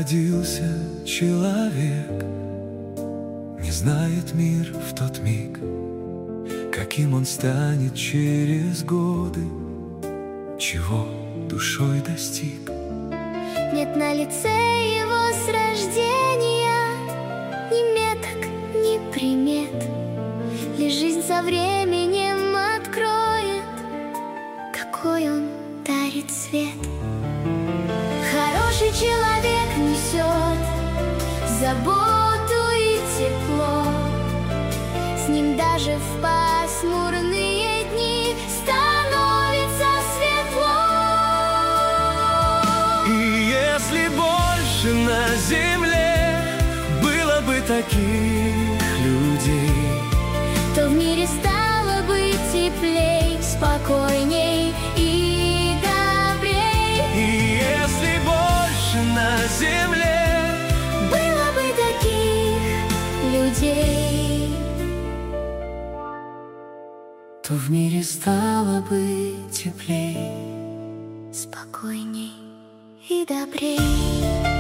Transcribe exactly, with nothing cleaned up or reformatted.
родился человек, не знает мир в тот миг, каким он станет через годы, чего душой достиг. Нет на лице его с рождения ни меток, ни примет, лишь жизнь со временем откроет, какой он дарит свет. Хороший человек несет заботу и тепло, с ним даже в пасмурные дни становится светло. И если больше на земле было бы таких людей, то в мире стало бы теплей, спокойней и добрей. И если больше на земле было бы таких людей, то в мире стало бы теплей, спокойней и добрей.